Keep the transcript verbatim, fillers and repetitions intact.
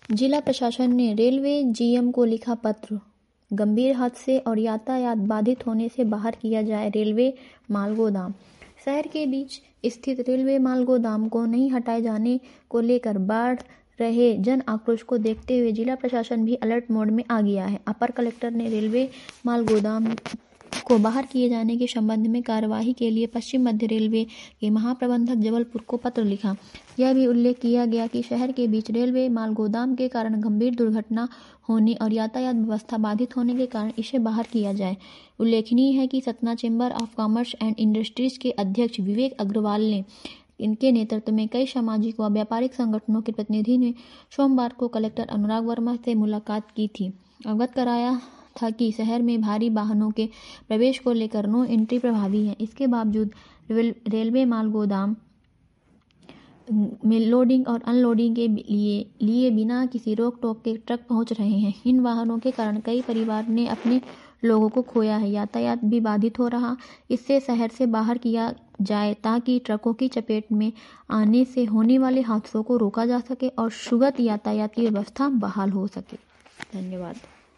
जिला प्रशासन ने रेलवे जीएम को लिखा पत्र, गंभीर हादसे और यातायात बाधित होने से बाहर किया जाए रेलवे माल गोदाम। शहर के बीच स्थित रेलवे माल गोदाम को नहीं हटाए जाने को लेकर बढ़ रहे जन आक्रोश को देखते हुए जिला प्रशासन भी अलर्ट मोड में आ गया है। अपर कलेक्टर ने रेलवे माल गोदाम को बाहर किए जाने के संबंध में कार्यवाही के लिए पश्चिम मध्य रेलवे के महाप्रबंधक जबलपुर को पत्र लिखा। यह भी उल्लेख किया गया कि शहर के बीच रेलवे माल गोदाम के कारण गंभीर दुर्घटना होने और यातायात व्यवस्था बाधित होने के कारण इसे बाहर किया जाए। उल्लेखनीय है कि Satna chamber of commerce and industries के अध्यक्ष विवेक अग्रवाल ने इनके नेतृत्व में कई सामाजिक व व्यापारिक संगठनों के प्रतिनिधि ने सोमवार को कलेक्टर अनुराग वर्मा से मुलाकात की थी। अवगत कराया था कि शहर में भारी वाहनों के प्रवेश को लेकर नो एंट्री प्रभावी है। इसके बावजूद रेलवे माल गोदाम में लोडिंग और अनलोडिंग के लिए लिए बिना किसी रोक टोक के ट्रक पहुंच रहे हैं। इन वाहनों के कारण कई परिवार ने अपने लोगों को खोया है। यातायात भी बाधित हो रहा। इससे शहर से बाहर किया जाए ताकि ट्रकों की चपेट में आने से होने वाले हादसों को रोका जा सके और सुगम यातायात की व्यवस्था बहाल हो सके। धन्यवाद।